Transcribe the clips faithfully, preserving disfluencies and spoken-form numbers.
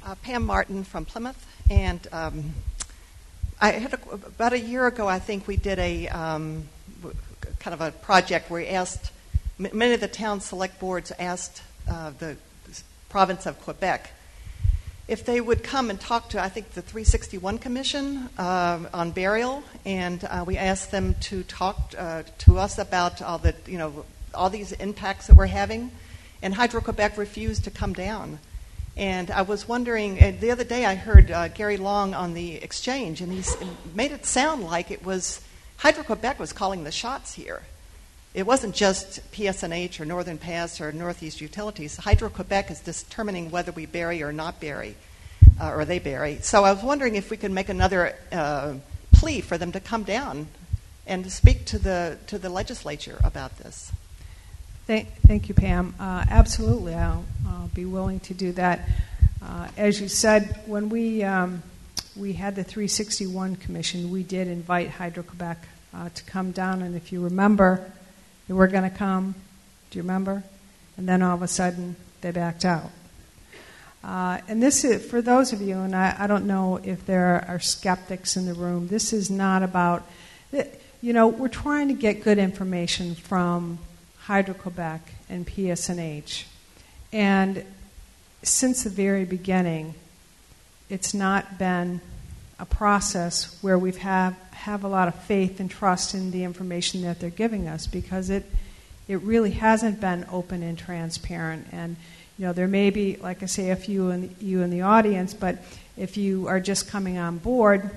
Uh, Pam Martin from Plymouth, and um, I had a, about a year ago, I think we did a um, kind of a project where we asked, m- many of the town select boards asked uh, the province of Quebec if they would come and talk to, I think, the three sixty-one Commission uh, on burial, and uh, we asked them to talk uh, to us about all the, you know, all these impacts that we're having, and Hydro-Quebec refused to come down. And I was wondering, uh, the other day I heard uh, Gary Long on the Exchange, and he made it sound like it was, Hydro-Quebec was calling the shots here. It wasn't just P S N H or Northern Pass or Northeast Utilities. Hydro-Quebec is determining whether we bury or not bury, uh, or they bury. So I was wondering if we could make another uh, plea for them to come down and to speak to the to the legislature about this. Thank, thank you, Pam. Uh, absolutely, I'll, I'll be willing to do that. Uh, as you said, when we um, we had the three sixty-one Commission, we did invite Hydro-Quebec uh, to come down, and if you remember, they were going to come. Do you remember? And then all of a sudden, they backed out. Uh, and this is, for those of you, and I, I don't know if there are skeptics in the room, this is not about, you know, we're trying to get good information from Hydro-Quebec and P S N H. And since the very beginning, it's not been a process where we've have, have a lot of faith and trust in the information that they're giving us, because it it really hasn't been open and transparent. And you know, there may be, like I say, a few in you in the audience, but if you are just coming on board,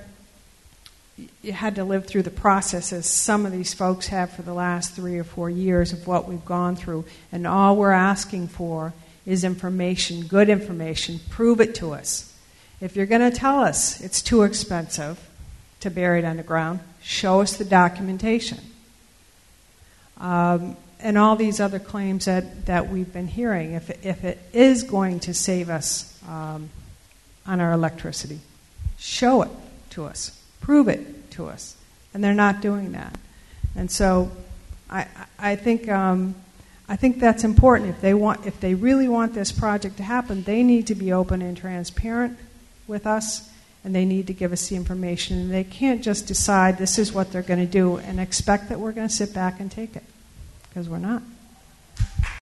you had to live through the process as some of these folks have for the last three or four years of what we've gone through. And all we're asking for is information, good information. Prove it to us. If you're going to tell us it's too expensive to bury it underground, show us the documentation. Um, and all these other claims that, that we've been hearing, if, if it is going to save us um, on our electricity, show it to us. Prove it to us. And they're not doing that. And so I, I think um, I think that's important. If they want, if they really want this project to happen, they need to be open and transparent with us, and they need to give us the information. And they can't just decide this is what they're going to do and expect that we're going to sit back and take it, because we're not.